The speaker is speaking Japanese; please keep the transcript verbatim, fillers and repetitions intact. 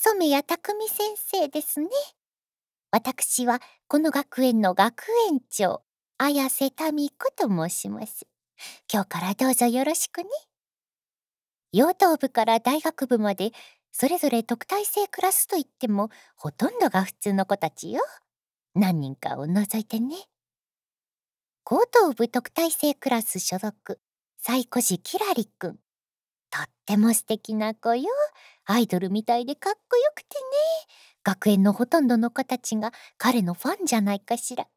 染谷匠先生ですね。私はこの学園の学園長、綾瀬民子と申します。今日からどうぞよろしくね。幼童部から大学部まで、それぞれ特待生クラスといっても、ほとんどが普通の子たちよ。何人かを除いてね。高等部特待生クラス所属、西湖寺きらりくん。とっても素敵な子よ。アイドルみたいでかっこよくてね。学園のほとんどの子たちが彼のファンじゃないかしら。